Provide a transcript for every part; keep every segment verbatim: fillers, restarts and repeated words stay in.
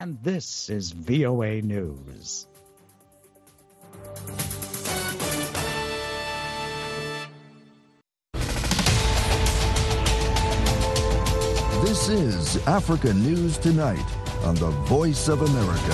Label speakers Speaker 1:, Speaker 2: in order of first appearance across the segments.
Speaker 1: And this is V O A News.
Speaker 2: This is Africa News Tonight on the Voice of America.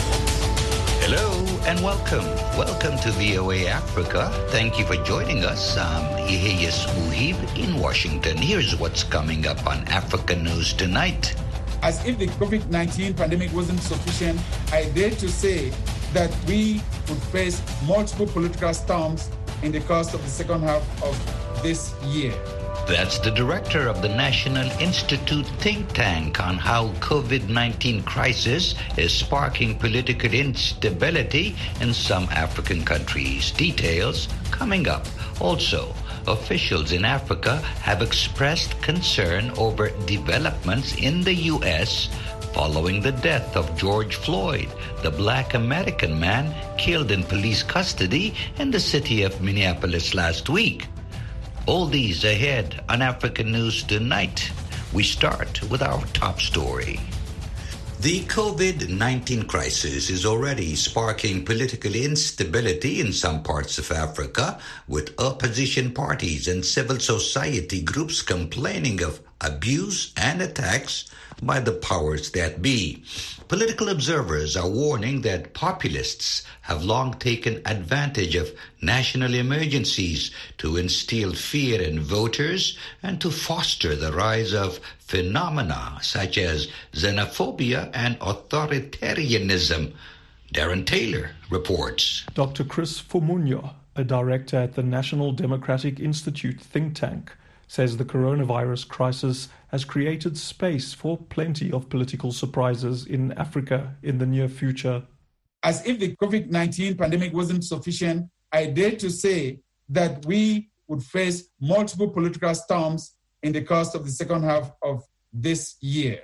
Speaker 3: Hello and welcome. Welcome to V O A Africa. Thank you for joining us. I'm Iheyes Uhib in Washington. Here's what's coming up on Africa News Tonight.
Speaker 4: As if the COVID nineteen pandemic wasn't sufficient, I dare to say that we would face multiple political storms in the course of the second half of this year.
Speaker 3: That's the director of the National Institute think tank on how COVID nineteen crisis is sparking political instability in some African countries. Details coming up. Also, officials in Africa have expressed concern over developments in the U S following the death of George Floyd, the black American man killed in police custody in the city of Minneapolis last week. All these ahead on African News Tonight. We start with our top story. The COVID nineteen crisis is already sparking political instability in some parts of Africa, with opposition parties and civil society groups complaining of abuse and attacks by the powers that be. Political observers are warning that populists have long taken advantage of national emergencies to instill fear in voters and to foster the rise of phenomena such as xenophobia and authoritarianism. Darren Taylor reports.
Speaker 5: Doctor Chris Fomunyo, a director at the National Democratic Institute think tank, says the coronavirus crisis has created space for plenty of political surprises in Africa in the near future.
Speaker 4: As if the COVID nineteen pandemic wasn't sufficient, I dare to say that we would face multiple political storms in the course of the second half of this year.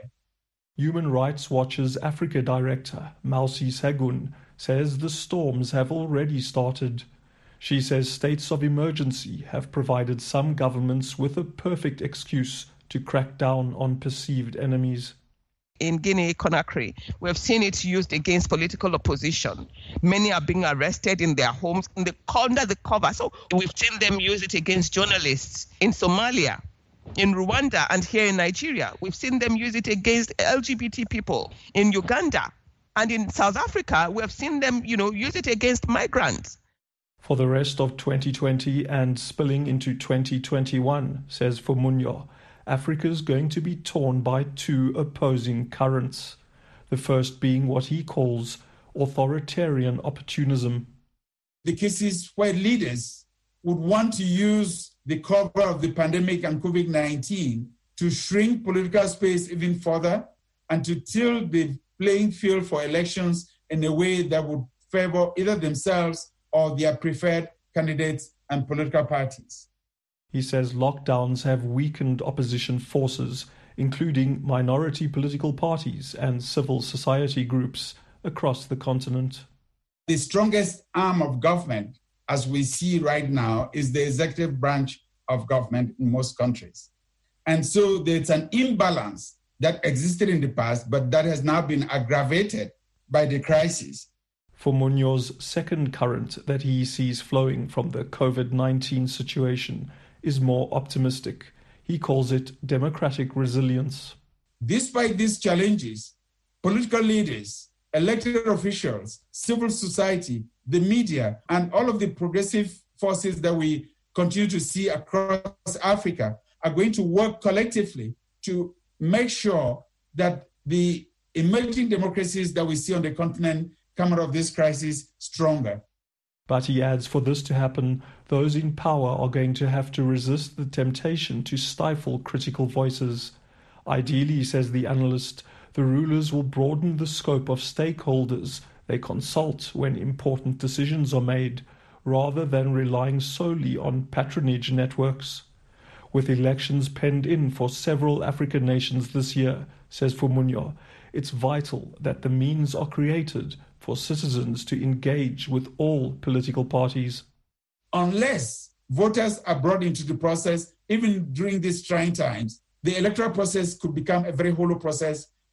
Speaker 5: Human Rights Watch's Africa director, Mausi Segun, says the storms have already started. She says states of emergency have provided some governments with a perfect excuse to crack down on perceived enemies.
Speaker 6: In Guinea-Conakry, we have seen it used against political opposition. Many are being arrested in their homes in the, under the cover. So we've seen them use it against journalists. In Somalia, in Rwanda, and here in Nigeria, we've seen them use it against L G B T people. In Uganda and in South Africa, we have seen them, you know, use it against migrants.
Speaker 5: For the rest of twenty twenty and spilling into twenty twenty-one, says Fomunyo, Africa's going to be torn by two opposing currents. The first being what he calls authoritarian opportunism.
Speaker 4: The cases where leaders would want to use the cover of the pandemic and COVID nineteen to shrink political space even further and to tilt the playing field for elections in a way that would favor either themselves or their preferred candidates and political parties.
Speaker 5: He says lockdowns have weakened opposition forces, including minority political parties and civil society groups across the continent.
Speaker 4: The strongest arm of government, as we see right now, is the executive branch of government in most countries. And so there's an imbalance that existed in the past, but that has now been aggravated by the crisis.
Speaker 5: Fomunyo's second current that he sees flowing from the COVID nineteen situation is more optimistic. He calls it democratic resilience.
Speaker 4: Despite these challenges, political leaders, elected officials, civil society, the media, and all of the progressive forces that we continue to see across Africa are going to work collectively to make sure that the emerging democracies that we see on the continent come out of this crisis stronger.
Speaker 5: But he adds, for this to happen, those in power are going to have to resist the temptation to stifle critical voices. Ideally, says the analyst, the rulers will broaden the scope of stakeholders they consult when important decisions are made, rather than relying solely on patronage networks. With elections penned in for several African nations this year, says Fomunyo, it's vital that the means are created for citizens to engage with all political parties.
Speaker 4: Unless voters are brought into the process, even during these trying times, the electoral process could become a very hollow process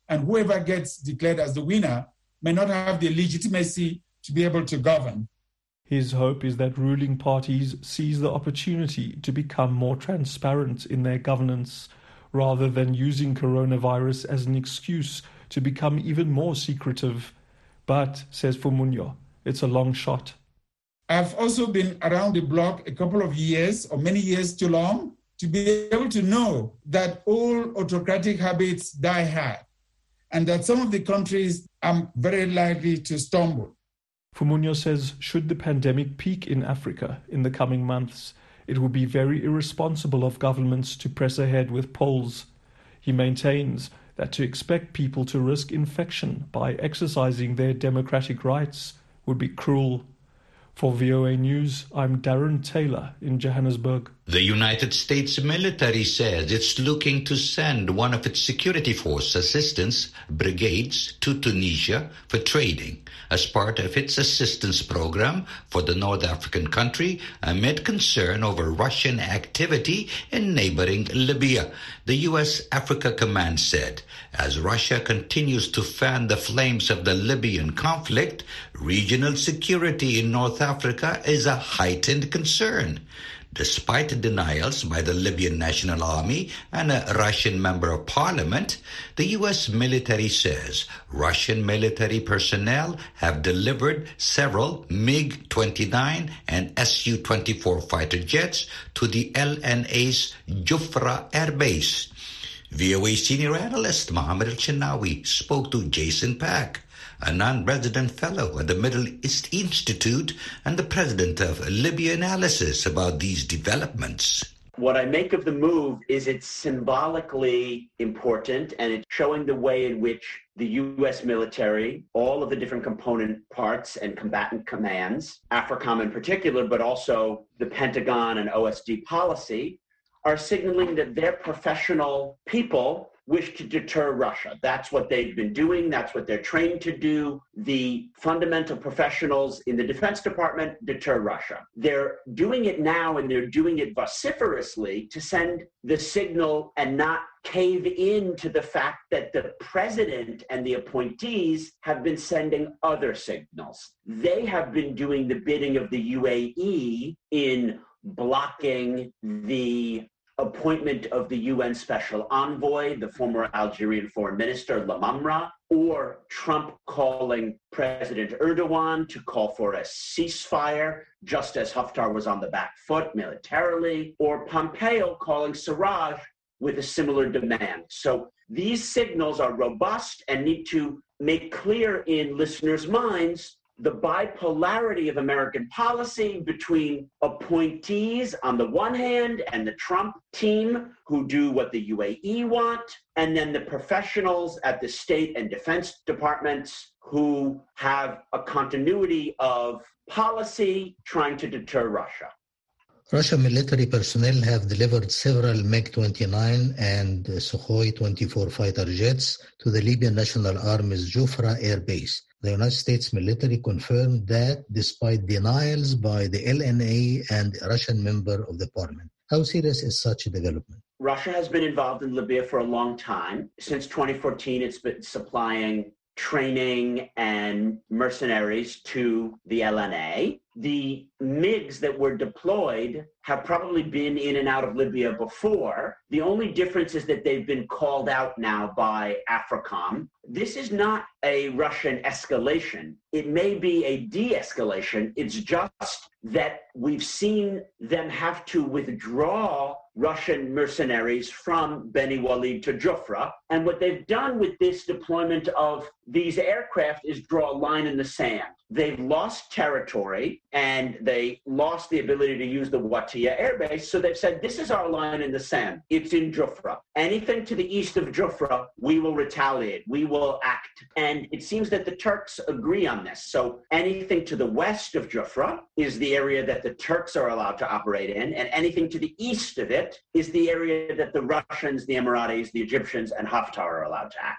Speaker 4: and whoever gets declared as the winner may not have the legitimacy to be able to govern.
Speaker 5: His hope is that ruling parties seize the opportunity to become more transparent in their governance, rather than using coronavirus as an excuse to become even more secretive. But, says Fumunyo, it's a long shot.
Speaker 4: I've also been around the block a couple of years, or many years too long, to be able to know that all autocratic habits die hard, and that some of the countries are very likely to stumble.
Speaker 5: Fumunyo says should the pandemic peak in Africa in the coming months, it would be very irresponsible of governments to press ahead with polls. He maintains that to expect people to risk infection by exercising their democratic rights would be cruel. For V O A News, I'm Darren Taylor in Johannesburg.
Speaker 3: The United States military says it's looking to send one of its security force assistance brigades to Tunisia for training as part of its assistance program for the North African country amid concern over Russian activity in neighboring Libya. The U S Africa Command said as Russia continues to fan the flames of the Libyan conflict, regional security in North Africa is a heightened concern. Despite denials by the Libyan National Army and a Russian member of parliament, the U S military says Russian military personnel have delivered several MiG twenty-nine and S U twenty-four fighter jets to the L N A's Jufra Air Base. V O A senior analyst Mohammed Al-Chinawi spoke to Jason Pack, a non-resident fellow at the Middle East Institute and the president of Libya Analysis, about these developments.
Speaker 7: What I make of the move is it's symbolically important, and it's showing the way in which the U S military, all of the different component parts and combatant commands, AFRICOM in particular, but also the Pentagon and O S D policy, are signaling that their professional people wish to deter Russia. That's what they've been doing. That's what they're trained to do. The fundamental professionals in the Defense Department deter Russia. They're doing it now, and they're doing it vociferously to send the signal and not cave in to the fact that the president and the appointees have been sending other signals. They have been doing the bidding of the U A E in blocking the appointment of the U N Special Envoy, the former Algerian Foreign Minister, Lamamra, or Trump calling President Erdogan to call for a ceasefire, just as Haftar was on the back foot militarily, or Pompeo calling Sarraj with a similar demand. So these signals are robust and need to make clear in listeners' minds the bipolarity of American policy between appointees on the one hand and the Trump team who do what the U A E want, and then the professionals at the State and Defense Departments who have a continuity of policy trying to deter Russia.
Speaker 8: Russian military personnel have delivered several MiG twenty-nine and Sukhoi twenty-four fighter jets to the Libyan National Army's Jufra Air Base. The United States military confirmed that despite denials by the L N A and a Russian member of the parliament. How serious is such a development?
Speaker 7: Russia has been involved in Libya for a long time. Since twenty fourteen, it's been supplying training and mercenaries to the L N A. The MiGs that were deployed have probably been in and out of Libya before. The only difference is that they've been called out now by AFRICOM. This is not a Russian escalation. It may be a de-escalation. It's just that we've seen them have to withdraw Russian mercenaries from Beni Walid to Jufra. And what they've done with this deployment of these aircraft is draw a line in the sand. They've lost territory and they lost the ability to use the Watia Air Base. So they've said, this is our line in the sand. It's in Jufra. Anything to the east of Jufra, we will retaliate. We will act. And it seems that the Turks agree on this. So anything to the west of Jufra is the area that the Turks are allowed to operate in. And anything to the east of it is the area that the Russians, the Emiratis, the Egyptians, and Haftar are allowed to act in.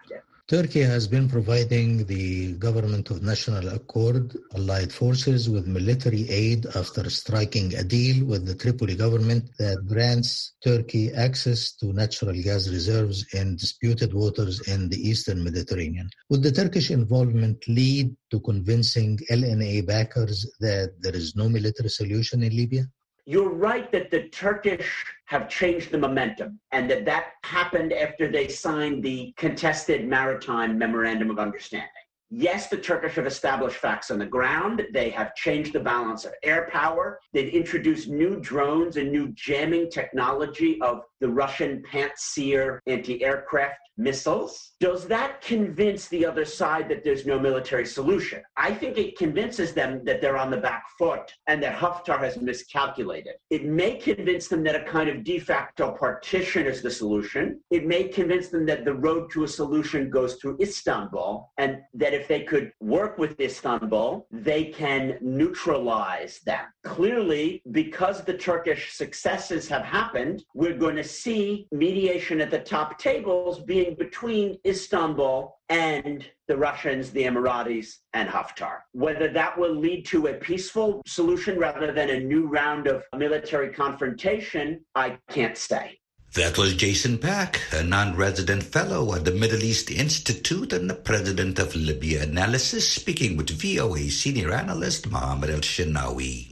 Speaker 8: Turkey has been providing the Government of National Accord allied forces with military aid after striking a deal with the Tripoli government that grants Turkey access to natural gas reserves in disputed waters in the eastern Mediterranean. Would the Turkish involvement lead to convincing L N A backers that there is no military solution in Libya?
Speaker 7: You're right that the Turkish have changed the momentum and that that happened after they signed the contested maritime memorandum of understanding. Yes, the Turkish have established facts on the ground. They have changed the balance of air power. They've introduced new drones and new jamming technology of the Russian Pantsir anti-aircraft missiles. Does that convince the other side that there's no military solution? I think it convinces them that they're on the back foot and that Haftar has miscalculated. It may convince them that a kind of de facto partition is the solution. It may convince them that the road to a solution goes through Istanbul, and that if they could work with Istanbul, they can neutralize them. Clearly, because the Turkish successes have happened, we're going to see mediation at the top tables being between Istanbul and the Russians, the Emiratis, and Haftar. Whether that will lead to a peaceful solution rather than a new round of military confrontation, I can't say.
Speaker 3: That was Jason Pack, a non-resident fellow at the Middle East Institute and the president of Libya Analysis, speaking with V O A senior analyst Mohammed El-Shinawi.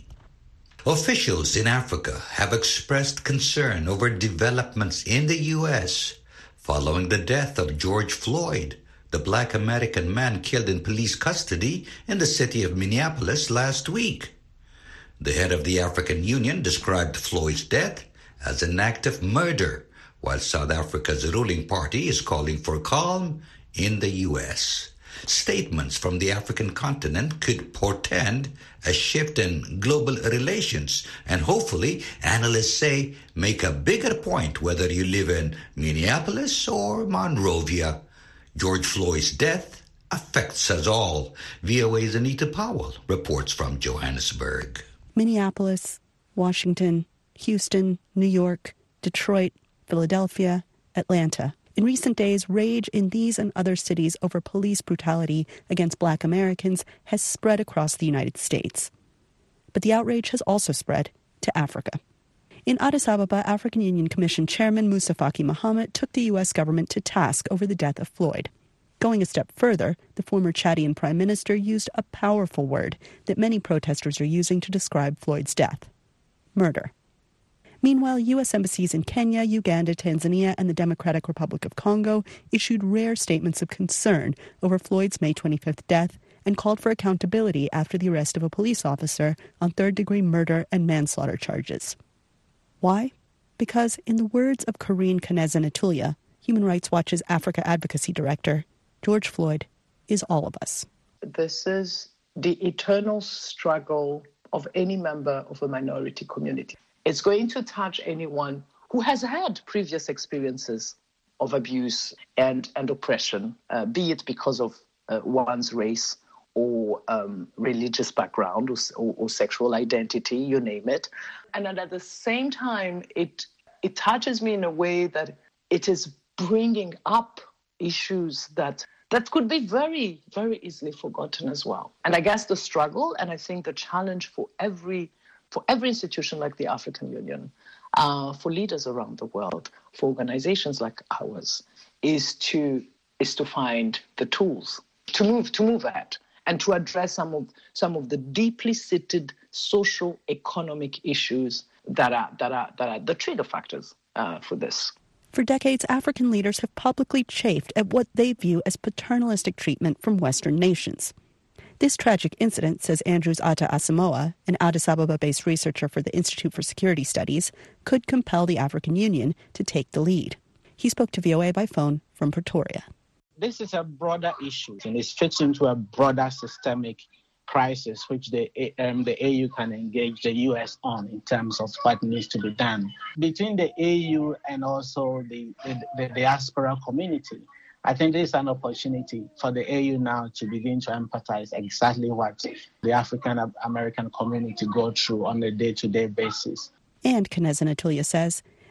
Speaker 3: Officials in Africa have expressed concern over developments in the U S following the death of George Floyd, the black American man killed in police custody in the city of Minneapolis last week. The head of the African Union described Floyd's death as an act of murder, while South Africa's ruling party is calling for calm in the U S. Statements from the African continent could portend a shift in global relations and hopefully, analysts say, make a bigger point whether you live in Minneapolis or Monrovia. George Floyd's death affects us all. V O A's Anita Powell reports from Johannesburg.
Speaker 9: Minneapolis, Washington, Houston, New York, Detroit, Philadelphia, Atlanta. In recent days, rage in these and other cities over police brutality against Black Americans has spread across the United States. But the outrage has also spread to Africa. In Addis Ababa, African Union Commission Chairman Moussa Faki Mohammed took the U S government to task over the death of Floyd. Going a step further, the former Chadian prime minister used a powerful word that many protesters are using to describe Floyd's death: murder. Meanwhile, U S embassies in Kenya, Uganda, Tanzania, and the Democratic Republic of Congo issued rare statements of concern over Floyd's May twenty-fifth death and called for accountability after the arrest of a police officer on third-degree murder and manslaughter charges. Why? Because, in the words of Karine Kaneza-Natulia, Human Rights Watch's Africa Advocacy Director, George Floyd is all of us.
Speaker 10: This is the eternal struggle of any member of a minority community. It's going to touch anyone who has had previous experiences of abuse and, and oppression, uh, be it because of uh, one's race or um, religious background or, or, or sexual identity, you name it. And at the same time, it it touches me in a way that it is bringing up issues that that could be very, very easily forgotten as well. And I guess the struggle, and I think the challenge for every for every institution like the African Union, uh, for leaders around the world, for organizations like ours, is to is to find the tools to move to move ahead and to address some of some of the deeply seated social economic issues that are that are that are the trigger factors uh, for this.
Speaker 9: For decades, African leaders have publicly chafed at what they view as paternalistic treatment from Western nations. This tragic incident, says Andrews Atta Asamoah, an Addis Ababa-based researcher for the Institute for Security Studies, could compel the African Union to take the lead. He spoke to V O A by phone from Pretoria.
Speaker 11: This is a broader issue, and it fits into a broader systemic crisis, which the, um, the A U can engage the U S on in terms of what needs to be done. Between the A U and also the, the, the diaspora community, I think this is an opportunity for the A U now to begin to empathize exactly what the African American community go through on a day-to-day basis.
Speaker 9: And Kaneza-Natulia says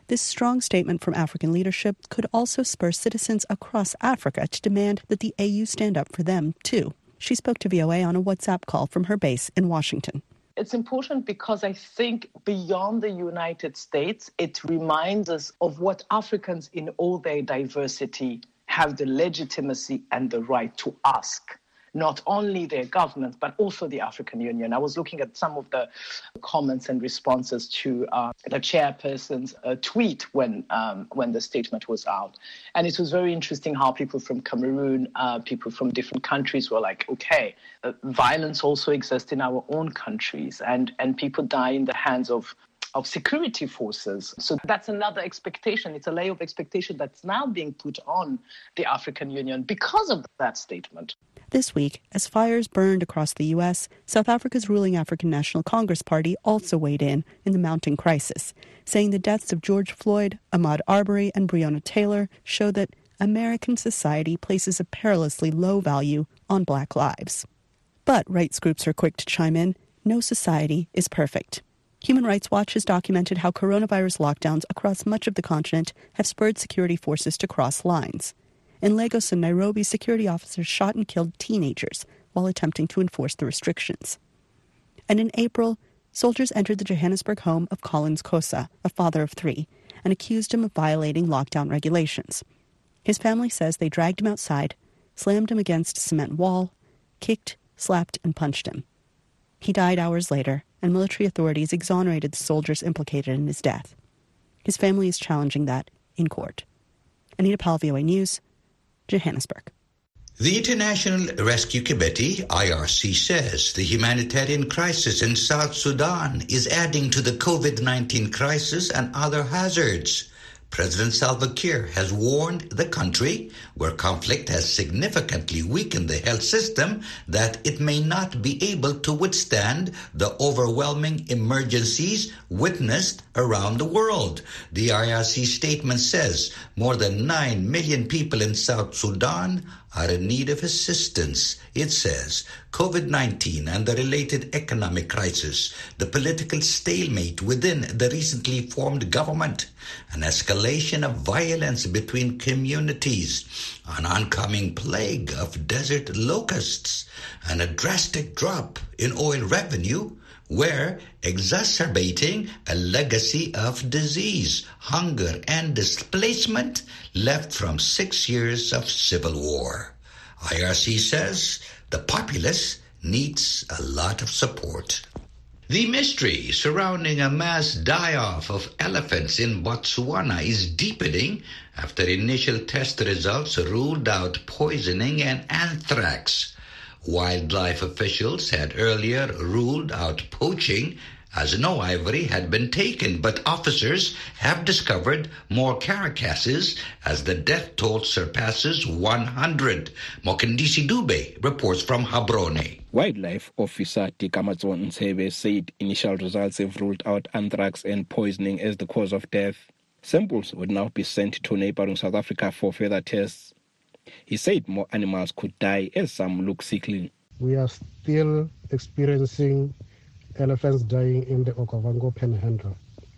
Speaker 9: This strong statement from African leadership could also spur citizens across Africa to demand that the A U stand up for them, too. She spoke to V O A on a WhatsApp call from her base in Washington.
Speaker 10: It's important because I think beyond the United States, it reminds us of what Africans in all their diversity have the legitimacy and the right to ask. Not only their government, but also the African Union. I was looking at some of the comments and responses to uh, the chairperson's uh, tweet when um, when the statement was out. And it was very interesting how people from Cameroon, uh, people from different countries were like, okay, uh, violence also exists in our own countries, and, and people die in the hands of of security forces. So that's another expectation. It's a layer of expectation that's now being put on the African Union because of that statement.
Speaker 9: This week, as fires burned across the U S, South Africa's ruling African National Congress Party also weighed in in the mounting crisis, saying the deaths of George Floyd, Ahmaud Arbery, and Breonna Taylor show that American society places a perilously low value on black lives. But rights groups are quick to chime in. No society is perfect. Human Rights Watch has documented how coronavirus lockdowns across much of the continent have spurred security forces to cross lines. In Lagos and Nairobi, security officers shot and killed teenagers while attempting to enforce the restrictions. And in April, soldiers entered the Johannesburg home of Collins Kosa, a father of three, and accused him of violating lockdown regulations. His family says they dragged him outside, slammed him against a cement wall, kicked, slapped, and punched him. He died hours later, and military authorities exonerated the soldiers implicated in his death. His family is challenging that in court. Anita Powell, V O A News, Johannesburg.
Speaker 3: The International Rescue Committee, I R C, says the humanitarian crisis in South Sudan is adding to the COVID nineteen crisis and other hazards. President Salva Kiir has warned the country, where conflict has significantly weakened the health system, that it may not be able to withstand the overwhelming emergencies witnessed around the world. The I R C statement says more than nine million people in South Sudan are in need of assistance. It says COVID nineteen and the related economic crisis, the political stalemate within the recently formed government, an escalation of violence between communities, an oncoming plague of desert locusts, and a drastic drop in oil revenue were exacerbating a legacy of disease, hunger, and displacement left from six years of civil war. I R C says the populace needs a lot of support. The mystery surrounding a mass die-off of elephants in Botswana is deepening after initial test results ruled out poisoning and anthrax. Wildlife officials had earlier ruled out poaching, as no ivory had been taken, but officers have discovered more carcasses as the death toll surpasses one hundred. Mokendisi Dube reports from Gaborone.
Speaker 12: Wildlife Officer Dikamatso Nsebe said initial results have ruled out anthrax and poisoning as the cause of death. Samples would now be sent to neighboring South Africa for further tests. He said more animals could die as some look sickly.
Speaker 13: We are still experiencing elephants dying in the Okavango Panhandle.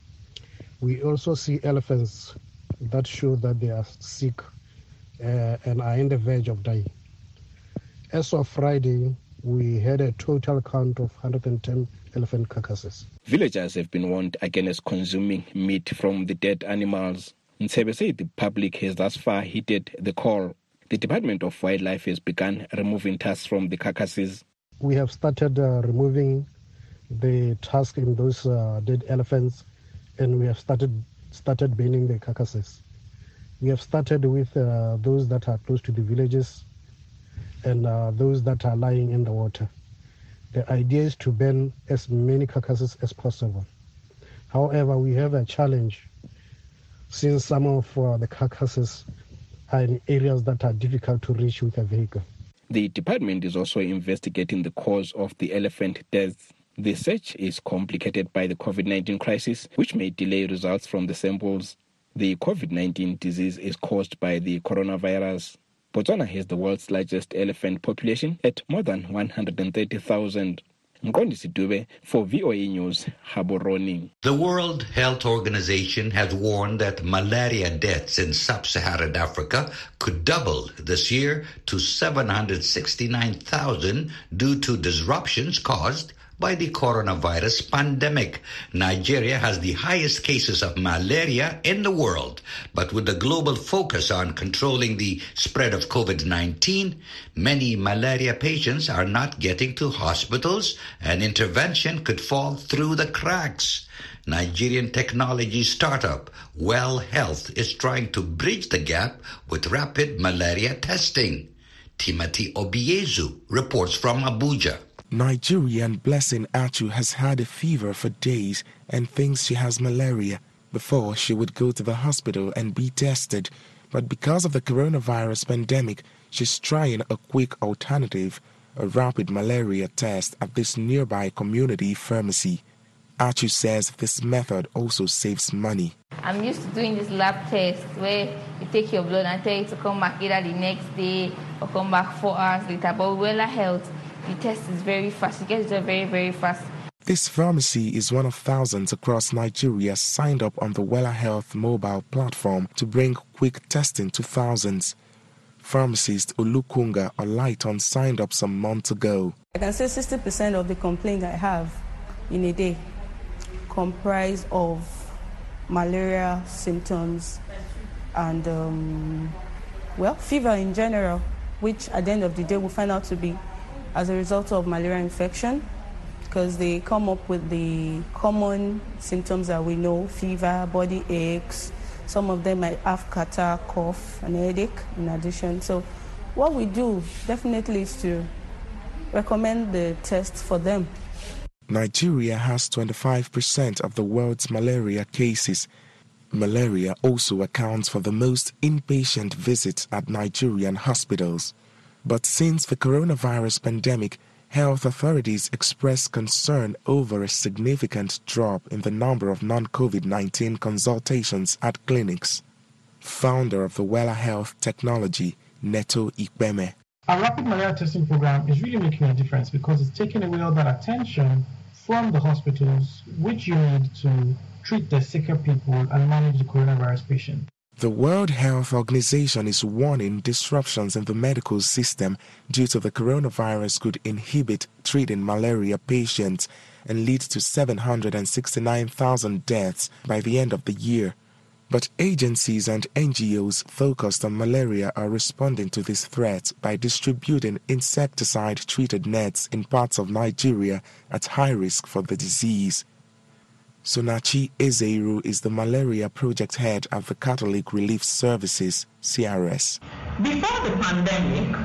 Speaker 13: We also see elephants that show that they are sick uh, and are in the verge of dying. As of Friday, we had a total count of one hundred ten elephant carcasses.
Speaker 12: Villagers have been warned against consuming meat from the dead animals. Nsebe said the public has thus far heeded the call. The Department of Wildlife has begun removing tusks from the carcasses.
Speaker 13: We have started uh, removing the tusks in those uh, dead elephants, and we have started started burning the carcasses. We have started with uh, those that are close to the villages and uh, those that are lying in the water. The idea is to burn as many carcasses as possible. However, we have a challenge since some of uh, the carcasses are in areas that are difficult to reach with a vehicle.
Speaker 12: The department is also investigating the cause of the elephant deaths. The search is complicated by the COVID nineteen crisis, which may delay results from the samples. The COVID nineteen disease is caused by the coronavirus. Botswana has the world's largest elephant population at more than one hundred thirty thousand. Mqondisi Dube for V O A News, Gaborone.
Speaker 3: The World Health Organization has warned that malaria deaths in sub-Saharan Africa could double this year to seven hundred sixty-nine thousand due to disruptions caused by the coronavirus pandemic. Nigeria has the highest cases of malaria in the world, but with the global focus on controlling the spread of COVID nineteen, many malaria patients are not getting to hospitals and intervention could fall through the cracks. Nigerian technology startup Well Health is trying to bridge the gap with rapid malaria testing. Timothy Obiezu reports from Abuja.
Speaker 14: Nigerian Blessing Achu has had a fever for days and thinks she has malaria. Before, she would go to the hospital and be tested. But because of the coronavirus pandemic, she's trying a quick alternative, a rapid malaria test at this nearby community pharmacy. Achu says this method also saves money.
Speaker 15: I'm used to doing this lab test where you take your blood and tell you to come back either the next day or come back four hours later. But with Wella Health, the test is very fast. You get it very, very fast.
Speaker 14: This pharmacy is one of thousands across Nigeria signed up on the Wella Health mobile platform to bring quick testing to thousands. Pharmacist Olukunga Olaiton signed up some months ago.
Speaker 16: I can say sixty percent of the complaints I have in a day comprise of malaria symptoms and, um, well, fever in general, which at the end of the day we find out to be as a result of malaria infection, because they come up with the common symptoms that we know: fever, body aches. Some of them might have catarrh, cough, and headache in addition. So what we do definitely is to recommend the test for them.
Speaker 14: Nigeria has twenty-five percent of the world's malaria cases. Malaria also accounts for the most inpatient visits at Nigerian hospitals. But since the coronavirus pandemic, health authorities expressed concern over a significant drop in the number of non-COVID nineteen consultations at clinics. Founder of the Wella Health Technology, Neto Ikpeme.
Speaker 17: Our rapid malaria testing program is really making a difference because it's taking away all that attention from the hospitals, which you need to treat the sicker people and manage the coronavirus patient.
Speaker 14: The World Health Organization is warning disruptions in the medical system due to the coronavirus could inhibit treating malaria patients and lead to seven hundred sixty-nine thousand deaths by the end of the year. But agencies and N G Os focused on malaria are responding to this threat by distributing insecticide-treated nets in parts of Nigeria at high risk for the disease. Sonachi Ezeiru is the malaria project head at the Catholic Relief Services, C R S.
Speaker 18: Before the pandemic,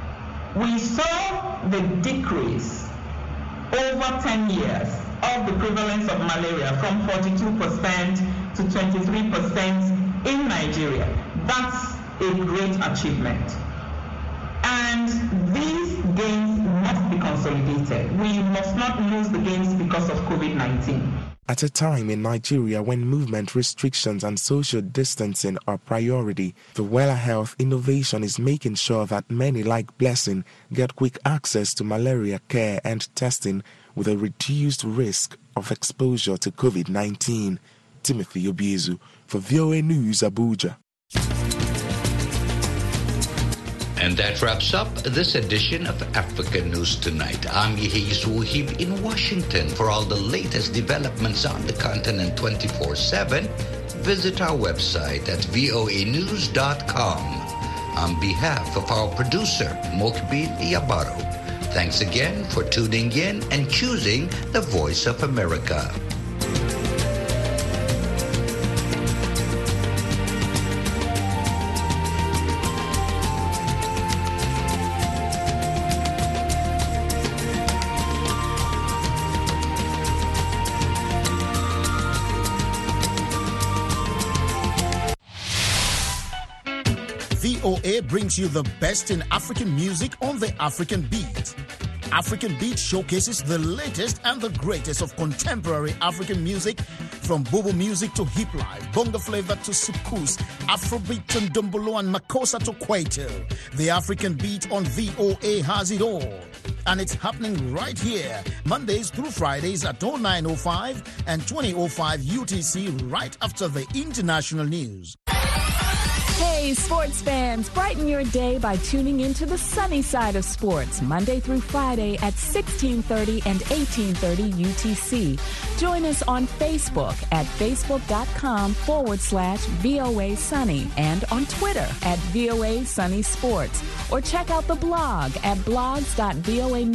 Speaker 18: we saw the decrease over ten years of the prevalence of malaria from forty-two percent to twenty-three percent in Nigeria. That's a great achievement. And these gains must be consolidated. We must not lose the gains because of COVID nineteen.
Speaker 14: At a time in Nigeria when movement restrictions and social distancing are priority, the Wella Health innovation is making sure that many like Blessing get quick access to malaria care and testing with a reduced risk of exposure to COVID nineteen. Timothy Obiezu for V O A News, Abuja.
Speaker 3: And that wraps up this edition of African News Tonight. I'm Yehis Wuhib in Washington. For all the latest developments on the continent twenty-four seven, visit our website at voa news dot com. On behalf of our producer, Mokbil Yabaro, thanks again for tuning in and choosing the Voice of America.
Speaker 19: V O A brings you the best in African music on the African Beat. African Beat showcases the latest and the greatest of contemporary African music, from Bobo music to hip life, bongo flavor to soukous, Afrobeat to Ndombolo and Makossa to Kwaito. The African Beat on V O A has it all. and it's happening right here, Mondays through Fridays at oh nine oh five and twenty oh five U T C, right after the international news.
Speaker 20: Hey, sports fans, brighten your day by tuning into the sunny side of sports, Monday through Friday at sixteen thirty and eighteen thirty U T C. Join us on Facebook at facebook.com forward slash VOA Sunny and on Twitter at VOA Sunny Sports. Or check out the blog at blogs dot voa